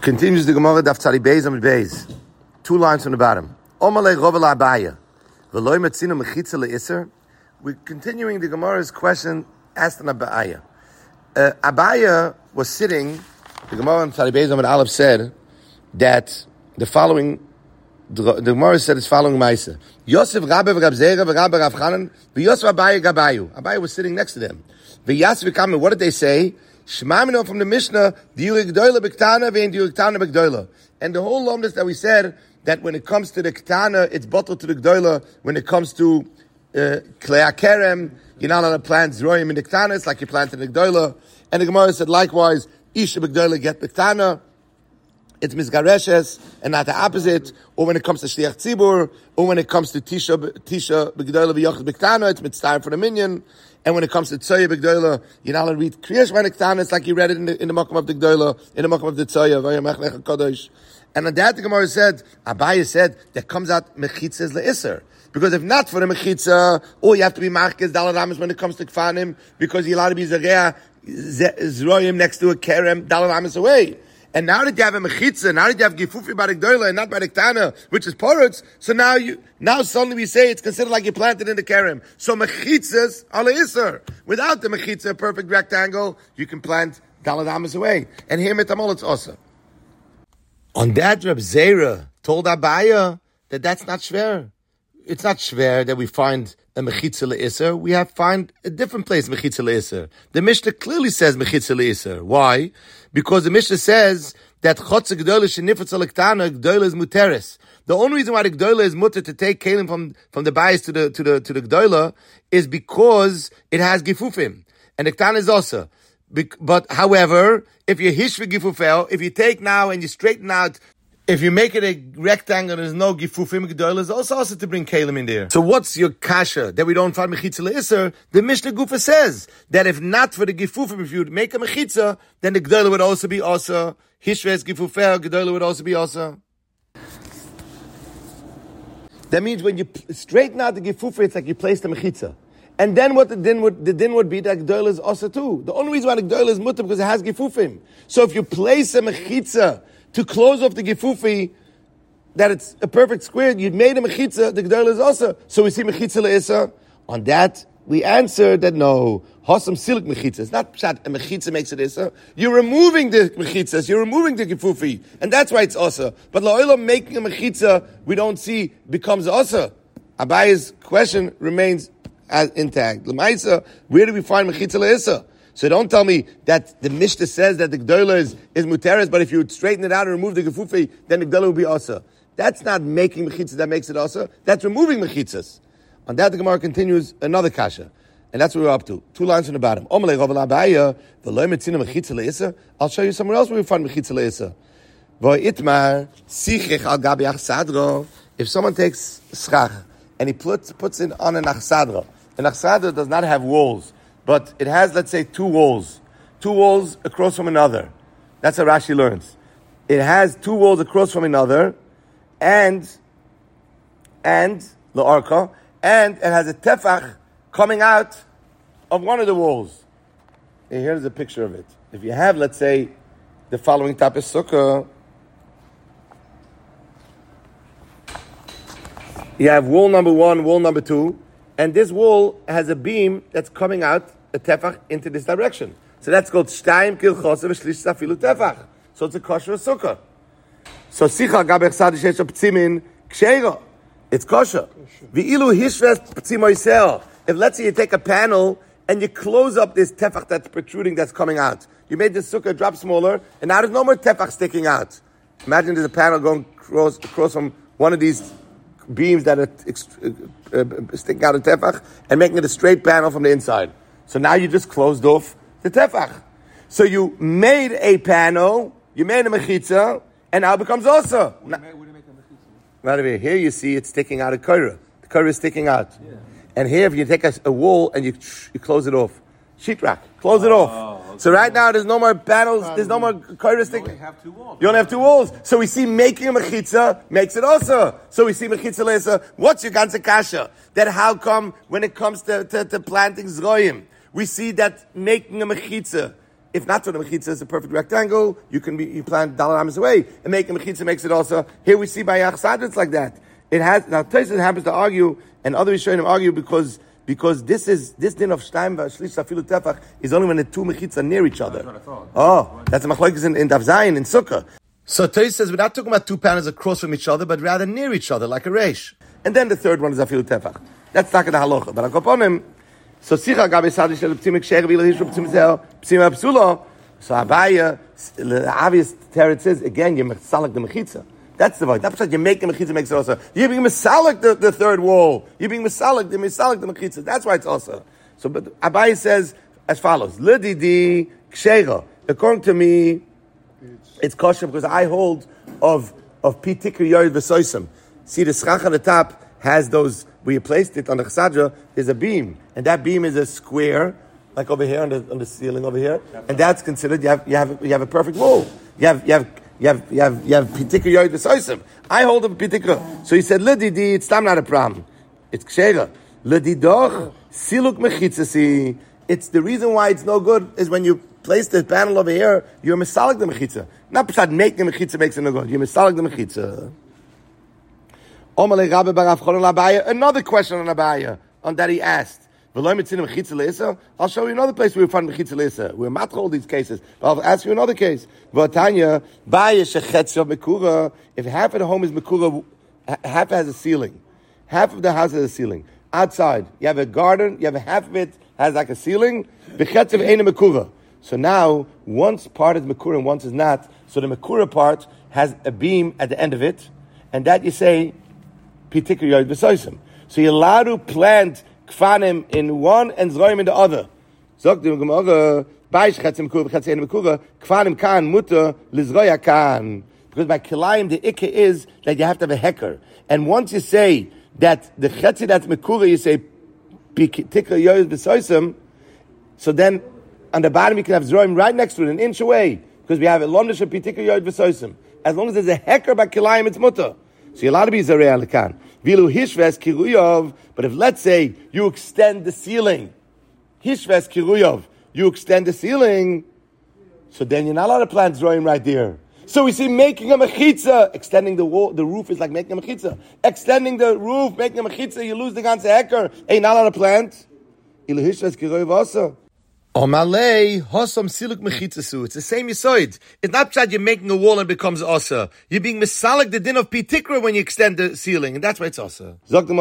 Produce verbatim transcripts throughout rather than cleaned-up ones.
Continues the Gemara Daf Tzadi Beis Amud Beis. Two lines from the bottom. Omalei Rov Abaya. V'loy Metzino Mechitza LeIser. We're continuing the Gemara's question asked on Abaya. Uh, Abaya was sitting. The Gemara in Tzadi Beis Amud Aleph said that the following. The, the Gemara said it's following Ma'aseh. Yosef Rabbe v'Rab Zera v'Rabbe Rav Chanan v'Yosef Abaya Gabayu. Abaya was sitting next to them. V'Yas v'Kamen. What did they say? Shmamino from the Mishnah, Diurik Gdoila B'Ktana v'Ein Diurik Tana B'Gdoila. And the whole lomness that we said, that when it comes to the Ktana, it's bottled to the Gdoila. When it comes to uh, Klei Kerem, you're not allowed to plant Zroyim in the Ktana, it's like you planted in the Gdoila. And the Gemara said likewise, Isha B'Gdoila get B'Ktana. It's Mizgareshes, and not the opposite. Or when it comes to Shliach Tzibur, or when it comes to Tisha, Tisha B'Gdoila V'Yochid B'Ktana, it's Mitzvah for the Minyan. And when it comes to Tzoya B'Gdoila, you're not allowed to read Kriyash V'Nektana, it's like you read it in the, in the Makom of the Gdoila, in the Makom of the Tzoya, V'yamech Lech HaKadosh. And on that the Gemara said, Abaya said, that comes out Mechitzas LeIser. Because if not for the Mechitza, all you have to be Machkes Dalad Amos when it comes to Kfanim, because you're allowed to be Zareah, Zroyim next to a Kerem, Dalad Amos away. And now that you have a mechitza, now that you have gifufi by the gdoila and not by the ktana, which is porutz, so now you, now suddenly we say it's considered like you planted in the kerem. So mechitzas ala iser. Without the mechitza, a perfect rectangle, you can plant dalad amas away. And here metamol it's also. On that, Reb Zera told Abaya that that's not shver. It's not shver that we find a mechitza le'iser. We have find a different place mechitza le'iser. The Mishnah clearly says mechitza le'iser. Why? Because the Mishnah says that chotze gdola shenifetz alektana gdola is muteres. The only reason why the gdola is mutter to take kalim from from the bias to the to the to the gdola is because it has gifufim, and the ktana is also. But however, if you hish for gifufel, if you take now and you straighten out. If you make it a rectangle, there's no gifufim gdoila, it's also also to bring kalim in there. So what's your kasha that we don't find mechitza le'iser? The Mishnah Gufa says that if not for the gifufim, if you would make a mechitza, then the gdoila would also be also. Hishres gifufel, gdoila would also be also. That means when you straighten out the gifufim, it's like you place the mechitza. And then what the din would, the din would be that gdoila is also too. The only reason why the gdoila is mutter because it has gifufim. So if you place a mechitza to close off the gefufi, that it's a perfect square, you'd made a mechitza, the gdoila is also. So we see mechitza le'isa. On that, we answer that no, hasam silik mechitza. It's not pshat, a mechitza makes it isa. You're removing the mechitzas, you're removing the gefufi, and that's why it's also. But la'olam making a mechitza, we don't see becomes also. Abaya's question remains as intact. L'maisa, where do we find mechitza le'isa? So don't tell me that the Mishnah says that the gdoila is, is muteres, but if you would straighten it out and remove the gefufi, then the gdoila would be asa. That's not making mechitzas that makes it asa. That's removing mechitzas. On that, the Gemara continues another kasha. And that's what we're up to. Two lines from the bottom. I'll show you somewhere else where we find mechitza le'isa. If someone takes schach and he puts, puts it on an achsadra, an achsadra does not have walls, but it has, let's say, two walls. Two walls across from another. That's how Rashi learns. It has two walls across from another, and, and, la'arka, and it has a tefach coming out of one of the walls. And here's a picture of it. If you have, let's say, the following type of sukkah, you have wall number one, wall number two, and this wall has a beam that's coming out, a tefach, into this direction. So that's called shtayim kil chosev shlish safilu tefach. So it's a kosher sukkah. So sicha gabech sadish esha ptzimin ksheira. It's kosher. V'ilu hishves ptzimoiseo. If let's say you take a panel and you close up this tefach that's protruding, that's coming out. You made the sukkah drop smaller, and now there's no more tefach sticking out. Imagine there's a panel going across, across from one of these beams that are uh, uh, sticking out of tefach and making it a straight panel from the inside. So now you just closed off the tefach. So you made a panel, you made a mechitza, and now it becomes also. What do you make, what do you make a mechitza? Right over here. Here you see it's sticking out of korah. The korah is sticking out. Yeah. And here if you take a, a wall and you you close it off. Sheetrock. Close oh, it off. Okay. So right now there's no more panels, there's no more korah sticking. You only have two walls. You only have two walls. So we see making a mechitza makes it also. So we see mechitza leisa. What's your ganze kasha? That how come when it comes to, to, to planting zroyim, we see that making a mechitza If not, so the mechitza is a perfect rectangle. You can be, you plant dalar amas away and make a mechitza makes it also. Here we see by Yachsad it's like that. It has now. Tosfos happens to argue, and other Rishonim argue because because this is this din of shtaim v'shlish afilu tefach is only when the two mechitza are near each other. That's oh, that's a machlokes in, in Daf Zayin in Sukkah. So Tosfos says we're not talking about two panels across from each other, but rather near each other, like a reish. And then the third one is afilu tefach. That's not the halacha. But akoponim. So sicha gabe sadish el psim ksher v'il hishu psim zel psim apsulo. So Abaya, the obvious teretz says again you mesalik the mechitza. That's the void. That's what you make the mechitza makes it also. You're being mesalik the, the third wall. You're being mesalik the mesalik the mechitza. That's why it's also. So but Abaya says as follows: Lididi ksheira. According to me, it's kosher because I hold of of pitikr yored v'soisim. See the schach on the top has those. Where you placed it on the chsadra, there's a beam, and that beam is a square, like over here on the on the ceiling over here, and that's considered you have you have you have a perfect wall. You have you have you have you have you have pitikra yored v'soisim. I hold of a pitikra. So he said, "Lididi, it's not a problem. It's ksheira. Lididoch siluk mechitzasi. It's the reason why it's no good is when you place the panel over here, you're misalik the mechitza. Not b'shad make the mechitza makes it no good. You're misalik the mechitza." Another question on Abaya, on that he asked. I'll show you another place where we find mechitza leisa. We're match all these cases, but I'll ask you another case. If half of the home is mekura, half has a ceiling, half of the house has a ceiling. Outside, you have a garden, you have a half of it has like a ceiling. So now, once part is mekura and once is not. So the mekura part has a beam at the end of it, and that you say. So you're allowed to plant kfanim in one and zroim in the other. Kfanim kan mutter lizroya kan. Because by kilayim the ikka is that you have to have a hecker. And once you say that the chetzi that's mekura, you say pitikra yoyed b'soisim, so then on the bottom you can have zroim right next to it, an inch away, because we have a lomnish of pitikra yoyed b'soisim. As long as there's a hecker by kilayim, it's mutter. So you're allowed to be zarei alikan. Vilu hishves kiruyov. But if let's say you extend the ceiling, hishves kiruyov, you extend the ceiling, so then you're not allowed to plant zroim right there. So we see making a mechitza, extending the wall, the roof is like making a mechitza. Extending the roof, making a mechitza, you lose the ganze hecker. Ain't not allowed to plant. Ilu hishves kiruyov also. Omalei hosam siluk mechitzasu. It's the same yisoid. It's not that you're making a wall and it becomes osa. You're being misalik the din of pitikra when you extend the ceiling, and that's why it's osa.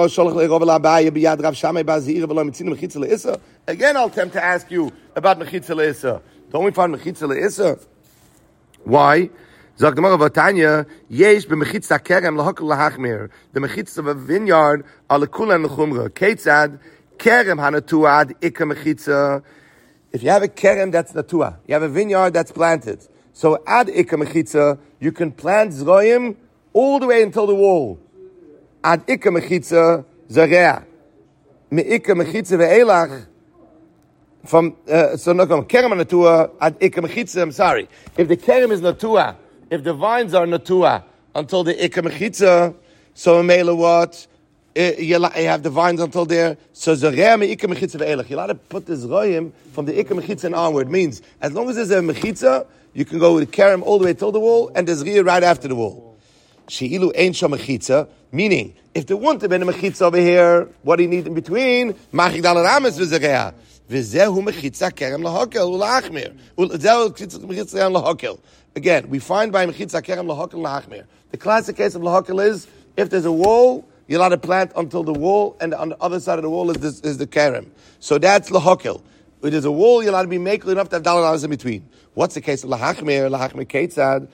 Again, I'll attempt to ask you about mechitza leisa. Don't we find mechitza leisa? Why? Zog the Vatanya, yesh b'mechitza kerem lahakol lahachmir. The mechitza of a vineyard are lekula and lechumra. Ketzad kerem hanatuad ikka mechitza. If you have a kerem that's natua, you have a vineyard that's planted. So ad ikka mechitza, you can plant zroim all the way until the wall. Ad ikka mechitza zareah. Me ikka mechitza ve'elach. From, uh, so no, kerem natua, ad ikka mechitza, I'm sorry. If the kerem is natua, if the vines are natua until the ikka mechitza, so mele what? You have the vines until there. So zareh me ikka mechitza ve'elach. You're allowed to put the zroim from the ikka mechitza and onward. Means as long as there's a mechitza, you can go with the kerem all the way till the wall, and there's zriya right after the wall. She'ilu ein sham mechitza. Meaning, if there wouldn't have been a mechitza over here, what do you need in between? Machik dalar ames v'zareh. V'zehu mechitza kerem lahakel ulachmir. V'zehu mechitza kerem lahakel. Again, we find by mechitza kerem lahakel lahachmir. The classic case of lahakel is if there's a wall, you're allowed to plant until the wall, and on the other side of the wall is, this, is the kerem. So that's lahakel. If there's a wall, you're allowed to be makel enough to have dalar ames in between. What's the case of lahachmir? Lahachmir ketzad.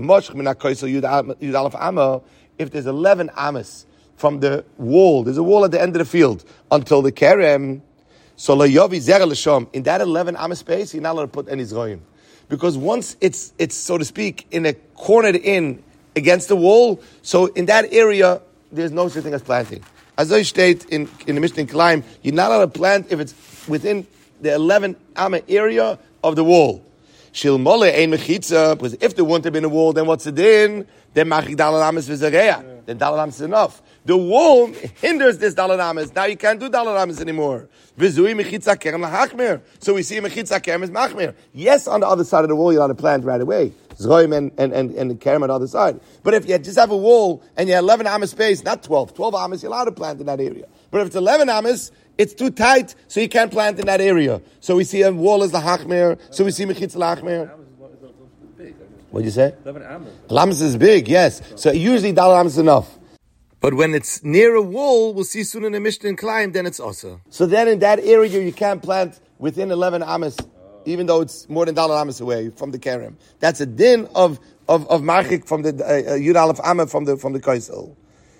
If there's eleven amas from the wall, there's a wall at the end of the field until the kerem. So layovi zer l'sham. In that eleven amas space, you're not allowed to put any zroim, because once it's it's so to speak in a cornered in against the wall, so in that area there's no such thing as planting. As I state in in the Mishnah Kilayim, you're not allowed to plant if it's within the eleven amma area of the wall. Shilmole ein mechitza, because if there wouldn't have been a wall, then what's the din? Then machik dalad ames v'zareya. Then dalad ames is enough. The wall hinders this dalad ames. Now you can't do dalad ames anymore. V'zui mechitza kerem lahachmir. So we see mechitza kerem is machmir. Yes, on the other side of the wall, you're on a plant right away. Zroim and, and, and, and the kerem on the other side. But if you just have a wall and you have eleven ames space, not twelve, twelve ames, you're allowed to plant in that area. But if it's eleven ames, it's too tight, so you can't plant in that area. So we see a wall is lahachmir, so we see mechitza lahachmir. What did you say? eleven ames is big, yes. So usually dalad ames is enough. But when it's near a wall, we'll see soon in the Mishnah and Klein, then it's also. So then in that area, you can't plant within eleven ames, even though it's more than dalad ames away from the kerem. That's a din of of of marchik from the uh, Yud Aleph Ameh from the from the kaisel.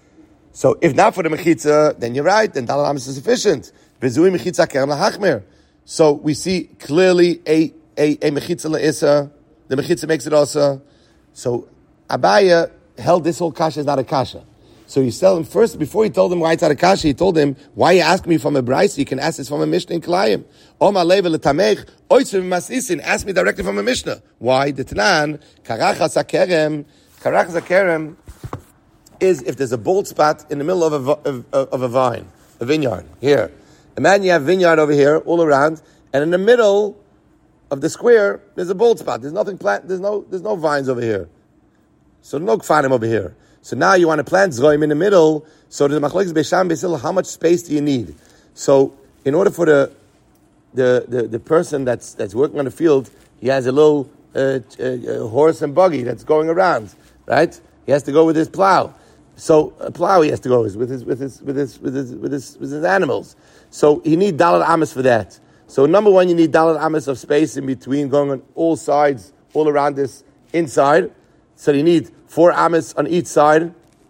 So if not for the mechitza, then you're right. Then dalad ames is sufficient. Bezui mechitza kerem lahachmir. So we see clearly a a a mechitza leisa. The mechitza makes it also. So Abaya held this whole kasha is not a kasha. So you tell him first, before he told him why it's not a kasha, he told him, why you ask me from a brayso? You can ask this from a Mishnah in Kilayim. Oma leva letamech, oitzim masisin. Ask me directly from a Mishnah. Why? The Tanan, karachas hakerem, karachas hakerem is if there's a bald spot in the middle of a, of, of a vine, a vineyard. Here. Imagine you have a vineyard over here, all around, and in the middle of the square, there's a bald spot. There's nothing plant, there's no, there's no vines over here. So no kfanim over here. So now you want to plant zroim in the middle. So the machlokes beisham beisil, how much space do you need? So in order for the the the, the person that's that's working on the field, he has a little uh, uh, horse and buggy that's going around, right? He has to go with his plow. So a plow he has to go with his with his with his with his with his, with his animals. So he need dalad ames for that. So number one, you need dalad ames of space in between, going on all sides, all around this inside. So you need four ames on each side.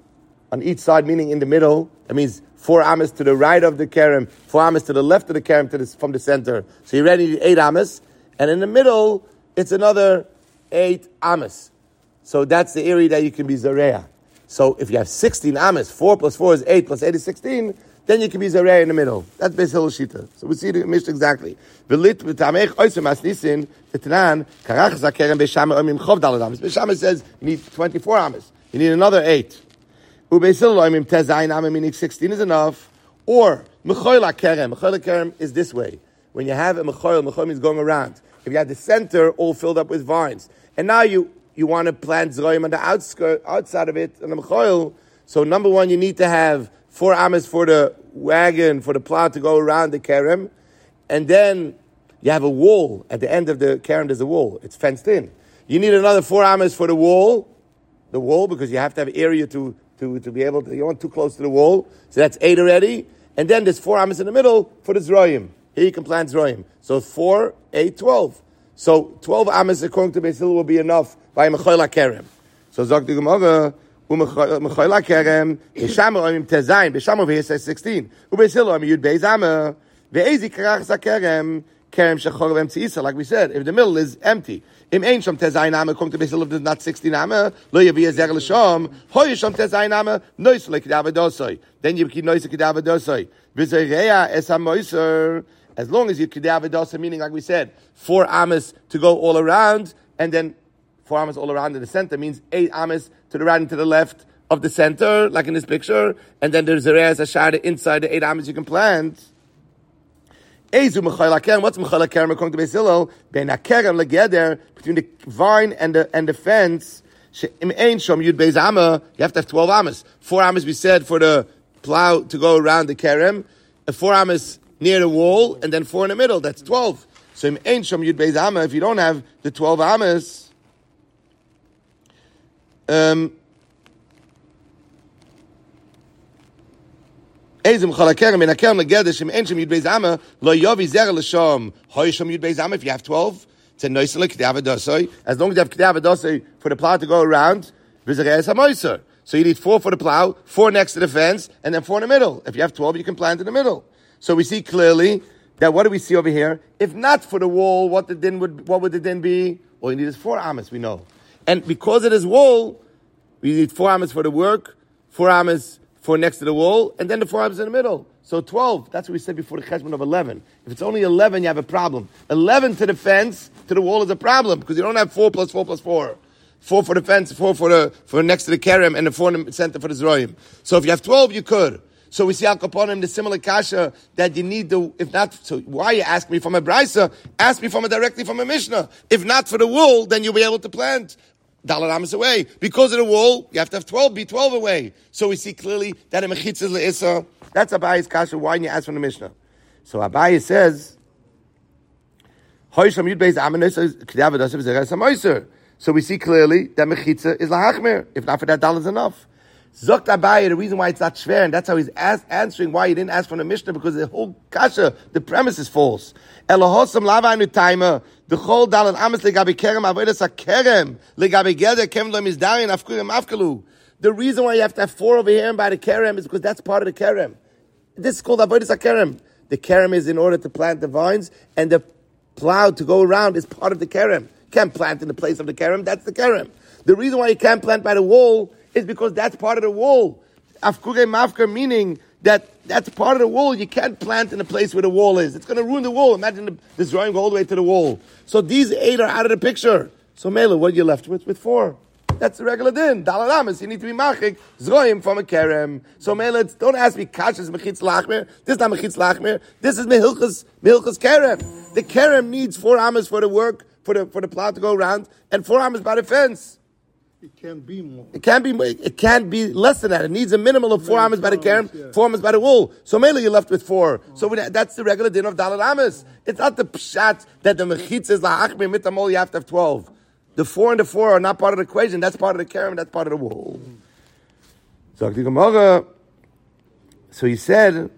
On each side, meaning in the middle. That means four ames to the right of the kerem, four ames to the left of the kerem to the, from the center. So you already need eight ames. And in the middle, it's another eight ames. So that's the area that you can be zareya. So if you have sixteen ames, four plus four is eight, plus eight is sixteen, then you can be zareya in the middle. That's Beis Shita. So we see the Mishnah exactly. V'lit v'tamech oisem asnisin v'tanan karach zakerem beisham oimim chov dalad ames. Beisham says you need twenty-four ames. You need another eight. Ubeis oimim tezayin ames, meaning sixteen is enough. Or mechoil kerem. Mechoil kerem is this way. When you have a mechoil, mechoil means going around. If you have the center all filled up with vines, and now you you want to plant zroim on the outskirt, outside of it, on the mechoil. So number one, you need to have four ames for the wagon, for the plow to go around the kerem. And then you have a wall. At the end of the kerem, there's a wall. It's fenced in. You need another four ames for the wall. The wall, because you have to have area to, to, to be able to, you don't want too close to the wall. So that's eight already. And then there's four ames in the middle for the zroim. Here you can plant zroim. So four, eight, twelve. So twelve ames, according to Beis Hillel, will be enough by mechoil kerem. So Zok the Gemara, U'mechoil kerem, B'sham oimim tezayin, B'sham over here says sixteen. U'Beis Hillel oimim yud beis ameh, Ve'ezi karachas kerem, kerem shechor v'emtziisa, like we said, if the middle is empty. Im ein shom tezayin ameh, according to Beis Hillel, there's not sixteen ameh, lo yavi ezer l'shom, hoy shom tezayin ameh, nois l'kidav adosoi. Then you keep nois l'kidav adosoi. V'zoreya es ha-moiser, as long as you kidav adosoi, meaning like we said, four ames to go all around, and then four ames all around in the center means eight ames to the right and to the left of the center, like in this picture, and then there's a re'ez hashar inside the eight ames you can plant. Ezu mechoil kerem. What's mechoil kerem according to Beis Hillel? Ben hakerem legeder, between the vine and the and the fence. She'im ein shom yud beis ameh. You have to have twelve ames. Four ames we said for the plow to go around the kerem, and four ames near the wall, and then four in the middle. That's twelve. So im ein shom yud beis ameh. If you don't have the twelve ames. Um, if you have twelve, it's a nice look. As long as you have k'dav adosai for the plow to go around, so you need four for the plow, four next to the fence, and then four in the middle. If you have twelve, you can plant in the middle. So we see clearly that what do we see over here? If not for the wall, what the din would what would the din be? All you need is four ames. We know. And because it is wall, we need four ames for the work, four ames four next to the wall, and then the four arms in the middle. So twelve. That's what we said before, the cheshbon of eleven. If it's only eleven, you have a problem. eleven to the fence, to the wall is a problem, because you don't have four plus four plus four. Four for the fence, four for the for next to the kerem, and the four in the center for the zroim. So if you have twelve, you could. So we see al kaponim the similar kasha that you need the, if not, so why you ask me from a brisa? Ask me from a directly from a mishnah. If not for the wool, then you'll be able to plant Dalar Amas away. Because of the wool, you have to have twelve, be twelve away. So we see clearly that a mechitza is le'issa. That's Abayi's kasha. Why you ask from the mishnah? So Abayi says, Hoysham Yud Beis Amenos Kedav Dasav Zeres HaMoiser. So we see clearly that mechitza is lahachmer. If not for that, Dalar is enough. Zokt Abaye, the reason why it's not shver, and that's how he's ask, answering why he didn't ask from the Mishnah, because the whole kasha, the premise is false. Elohosam lavainu timer, the whole dalan amas legabi kerem avodas kerem legabi geder kem lo mizdarin afkurim afkalu. The reason why you have to have four over here and by the kerem is because that's part of the kerem. This is called avodas kerem. The kerem is in order to plant the vines, and the plow to go around is part of the kerem. You can't plant in the place of the kerem. That's the kerem. The reason why you can't plant by the wall is because that's part of the wall. Afkure mafker, meaning that that's part of the wall. You can't plant in the place where the wall is. It's going to ruin the wall. Imagine the, this drawing go all the way to the wall. So these eight are out of the picture. So Mela, what are you left with? With four. That's the regular din. Dalar Amas, you need to be machik. Zroim from a kerem. So Mela, don't ask me kashas mechitz lachmer. This is not mechitz lachmer. This is mehilchas, mehilchas kerem. The kerem needs four amas for the work, for the, for the plow to go around, and four amas by the fence. It can't be more. It can't be. It can't be less than that. It needs a minimum of four amas by the kerem, yeah. four amas by the wool. So mainly you're left with four. Oh. So that's the regular din of Dalar Amas. It's not the pshat that the mechitz is lahachmir mitamol. You have to have twelve. The four and the four are not part of the equation. That's part of the kerem. That's part of the wool. So So he said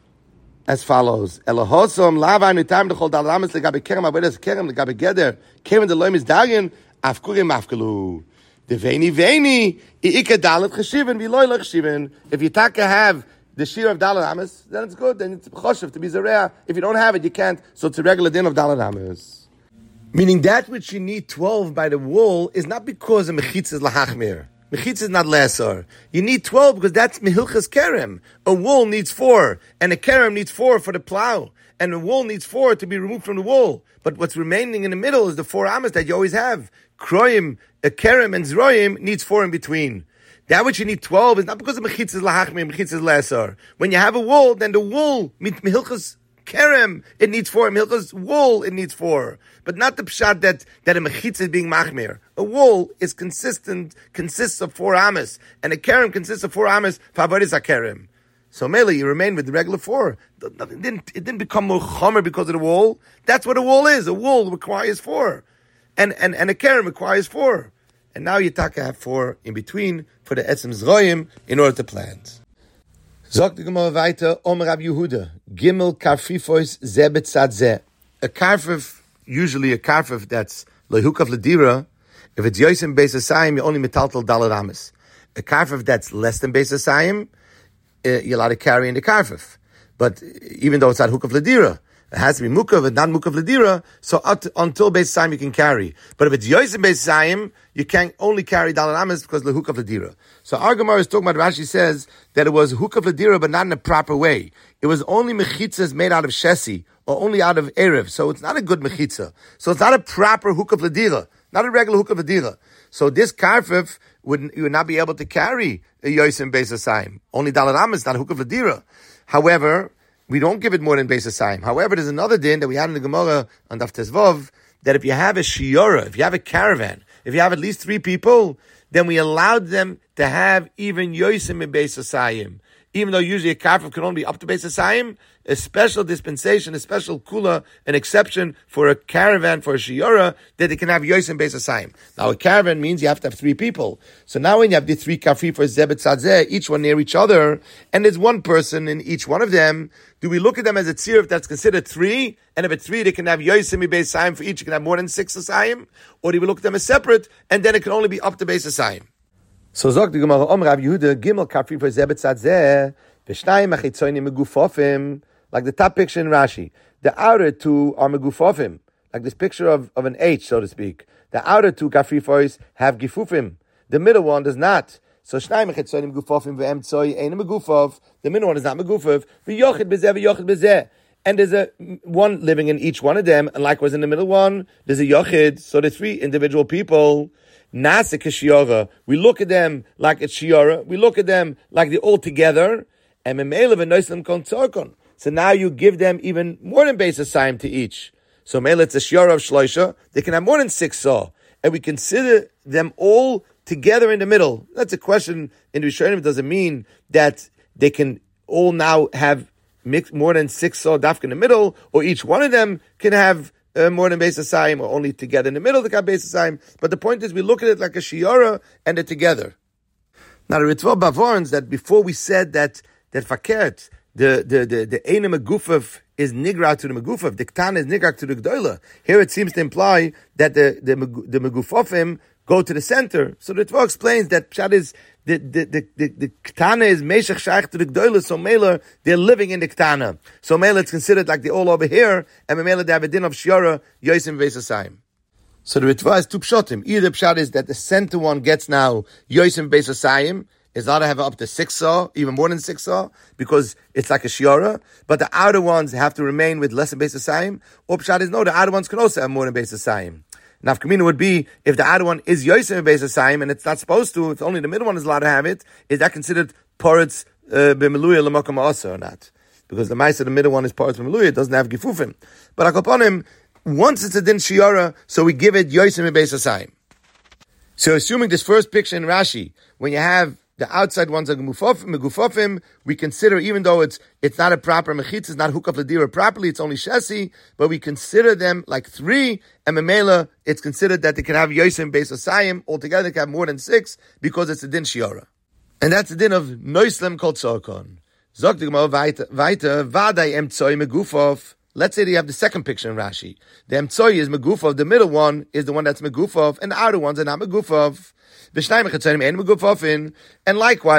as follows: Elohosam lava nutam dechol Dalar Amas legabe kerem avodas kerem legabe geder kerem deloim is dagen afkurim afkalu. The veini veini iika dalet cheshiven v'loy lechshiven. If you taka have the shir of Dalar Amas, then it's good. Then it's choshev to be zareah. If you don't have it, you can't. So it's a regular din of Dalar Amas. Meaning that which you need twelve by the wool is not because the mechitz is lahachmir. Mechitz is not lesser. You need twelve because that's mehilchas kerem. A wool needs four, and a kerem needs four for the plow, and a wool needs four to be removed from the wool. But what's remaining in the middle is the four amas that you always have. Kroim, a kerem, and zroim needs four in between. That which you need twelve is not because the mechitz is lahachmir, mechitz is lesser. When you have a wool, then the wool, mehilchas kerem, it needs four. Mehilchas wool, it needs four. But not the pshat that, that a mechitz is being machmir. A wool is consistent, consists of four amas, and a kerem consists of four amas, favoris a kerem. So Mele, you remain with the regular four. It didn't, it didn't become more chomer because of the wool. That's what a wool is. A wool requires four. And, and, and a kerem requires four. And now you taka have four in between for the etzem zroim in order to plant. Zok the Gemara weiter, Omer Rab Yehuda, Gimel karfifois ze betzad ze. A karfif, usually a karfif that's lehukav ledira, if it's yosim beis asayim, you only metaltal Dalar Amas. A karfif that's less than beis asayim, you're allowed to carry in the karfif. But even though it's not hukav ledira, it has to be mukav and not mukav ledira, so ut, until beis asayim you can carry. But if it's yosim beis asayim, you can only carry Dalar Amas because the hukav ledira. So our Gemara is talking about, Rashi says that it was hukav ledira, but not in a proper way. It was only mechitzas made out of shesi, or only out of erev. So it's not a good mechitza. So it's not a proper hukav ledira, not a regular hukav ledira. So this karfif would you would not be able to carry a yosim beis asayim. Only Dalar Amas, not a hukav ledira. However, we don't give it more than beis asayim. However, there's another din that we had in the Gemara on Daf Tezvav, that if you have a shiora, if you have a caravan, if you have at least three people, then we allowed them to have even yosim in beis asayim. Even though usually a karfif can only be up to beis asayim, a special dispensation, a special kula, an exception for a caravan, for a shiora, that they can have yosim beis asayim. Now a caravan means you have to have three people. So now when you have the three karfif for zebet tzadzeh, each one near each other, and there's one person in each one of them, do we look at them as a tzirif that's considered three? And if it's three, they can have yosim beis asayim for each, you can have more than six asayim? Or do we look at them as separate, and then it can only be up to beis asayim? So zog the Gemara Omer Rab Yehuda Gimel karfif for zebet tzadzeh v'shnayim achitzonim megufofim. Like the top picture in Rashi, the outer two are megufofim, like this picture of, of an H, so to speak. The outer two karfifos have gifufim. The middle one does not. So Shnai Mechitzonim Gufofim ve'emtzoi Einem Megufov. The middle one is not Megufov. V'yochid bezeh v'yochid bezeh. And there's a one living in each one of them, and likewise in the middle one, there's a yochid, so there's three individual people. Nasik shiora. We look at them like it's shiora. We look at them like they're all together. And so now you give them even more than base asayim to each. So mele it's a shiora of shloisha. They can have more than six saw, and we consider them all together in the middle. That's a question in Rishonim. It doesn't mean that they can all now have mix more than six saw dafka in the middle, or each one of them can have uh, more than base asayim, or only together in the middle they can have base asayim. But the point is, we look at it like a shiora and they're together. Now the Ritva Bavorns that before we said that that fakert the the the the Einem Megufov is nigra to the Megufov, the Ktan is nigra to the Gdoila. Here it seems to imply that the the the Megufofim go to the center. So the Ritva explains that Pshat is The the the the, the Ketana is Meshach Shaykh to the Gdoila, so Mela, they're living in the Ketana. So Mela, it's considered like they're all over here, and Mela, they have a din of Shiora, Yosim Vesasayim. So the Ritva is two Pshatim. Either Pshat is that the center one gets now Yosim Vesasayim, is allowed to have up to six saw, even more than six saw, because it's like a Shiora, but the outer ones have to remain with less than Vesasayim, or Pshat is no, the outer ones can also have more than Vesasayim. Nafkamina would be if the outer one is Yosef Beis Asayim and it's not supposed to, if only the middle one is allowed to have it, is that considered Poretz B'Meluya L'Makam Asa or not? Because the mice of the middle one is Poretz B'Meluya, it doesn't have Gifufim. But Akoponim, once it's a Din Shiora, so we give it Yosef Beis Asayim. So assuming this first picture in Rashi, when you have the outside ones are megufofim, we consider, even though it's it's not a proper mechitz, it's not hukaf ledira properly, it's only shesi, but we consider them like three, and memela, it's considered that they can have yosim beis asayim, altogether they can have more than six, because it's a din shiora. And that's the din of noislem kol tzorkon. Zog the Gemara weiter, vaday emtzoi megufov. Let's say that you have the second picture in Rashi. The emtzoi is megufov, the middle one is the one that's megufov, and the outer ones are not megufov. And likewise, then a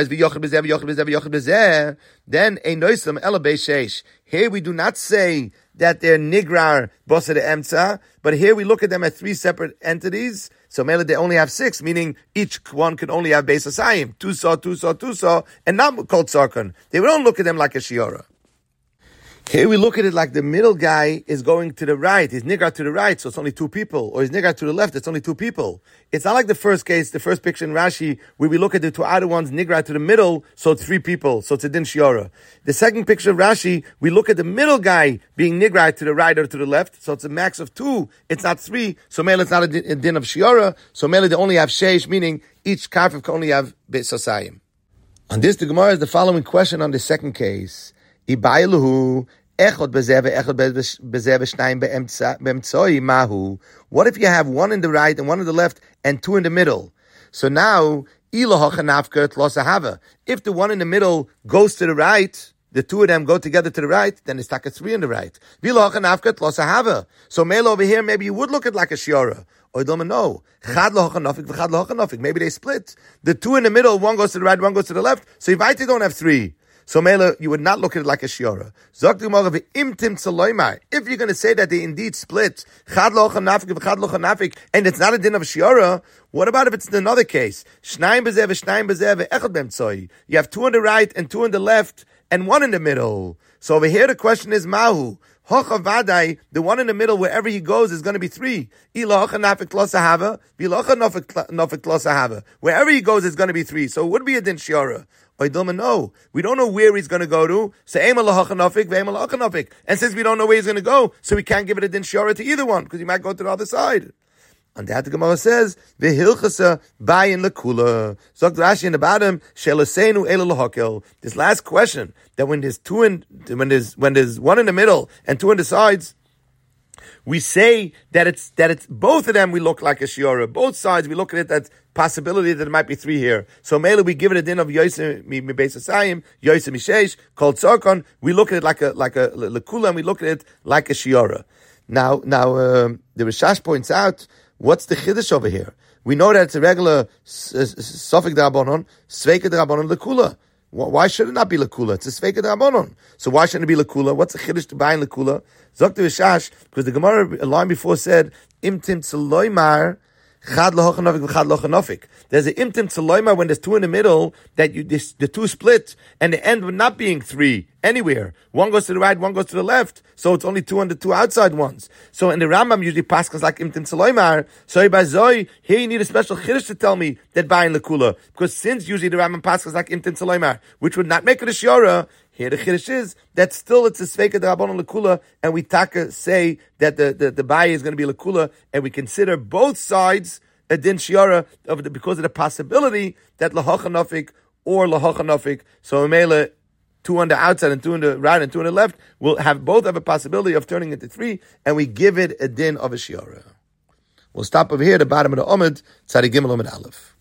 noislam ela beishesh. Here we do not say that they're nigrar bosa de emtza, but here we look at them as three separate entities. So mele they only have six, meaning each one can only have beis asayim, two saw, two saw, two saw, and not called sarkon. They don't look at them like a shiora. Here we look at it like the middle guy is going to the right. He's niggar to the right, so it's only two people. Or he's niggar to the left, it's only two people. It's not like the first case, the first picture in Rashi, where we look at the two outer ones niggar to the middle, so it's three people, so it's a din shiora. The second picture of Rashi, we look at the middle guy being niggar to the right or to the left, so it's a max of two, it's not three, so mele it's not a din, a din of shiora, so mele they only have sheish, meaning each kafir can only have beis asayim. On this, the Gemara is the following question on the second case. Ibailuhu echod bezeh ve'echod bezeh ve'shnayim be'emtzoi mahu. What if you have one in the right and one in the left and two in the middle? So now, ilah hachanafka tlosahava. If the one in the middle goes to the right, the two of them go together to the right, then it's taka three in the right. Vilah hachanafka tlosahava. So male over here, maybe you would look at like a shiora. Or don't know. Chad lo hachanafik v'chad lo hachanafik. Maybe they split. The two in the middle, one goes to the right, one goes to the left. So if I don't have three. So Mela, you would not look at it like a shiora. If you're going to say that they indeed split, and it's not a din of shiora, what about if it's another case? You have two on the right and two on the left and one in the middle. So over here the question is mahu. The one in the middle, wherever he goes, is going to be three. Wherever he goes, it's going to be three. So it would be a din shiora. I don't know. We don't know where he's going to go to. So and since we don't know where he's going to go, so we can't give it a din shiora to either one, because he might go to the other side. And that the Gemara says, "V'hilchasa bayin lekula." Zok Rashi in the bottom, "Shelasenu ela lahakel." This last question, that when there's two in, when there's when there's one in the middle and two on the sides, we say that it's that it's both of them. We look like a shiora. Both sides, we look at it that possibility that there might be three here. So mainly we give it a din of Yosef mi beis asayim, Yosef mishesh, called tzarkon. We look at it like a like a lekula, and we look at it like a shiora. Now, now um, the Rishash points out, what's the chiddush over here? We know that it's a regular sofik d'rabonon, sveika d'rabonon lekula. Why should it not be lekula? It's a sveika d'rabonon. So why shouldn't it be lekula? What's the chiddush to buying lekula? Zok the Rishash, because the Gemara a line before said, im tim tzeloymar Chad lahochanofik v'chad lochanofik. There's an imtim tzaloima when there's two in the middle, that you this, the two split, and the end not being three anywhere. One goes to the right, one goes to the left, so it's only two on the two outside ones. So in the Rambam usually paskas like imtim tzaloimar. So by zoi, here you need a special chiddush to tell me that bayin lekula, because since usually the Rambam paskas like imtim tzaloimar, which would not make it a shiora. Here the chiddush is that still it's a sveika d'rabbanan lekula, and we taka say that the the, the bayi is going to be lekula, and we consider both sides a din shiara of the, because of the possibility that lahachanofik or lahachanofik. So Mele, two on the outside and two on the right and two on the left will have both have a possibility of turning into three, and we give it a din of a shiara. We'll stop over here at the bottom of the Omid, Tzadi Gimel Omid Aleph.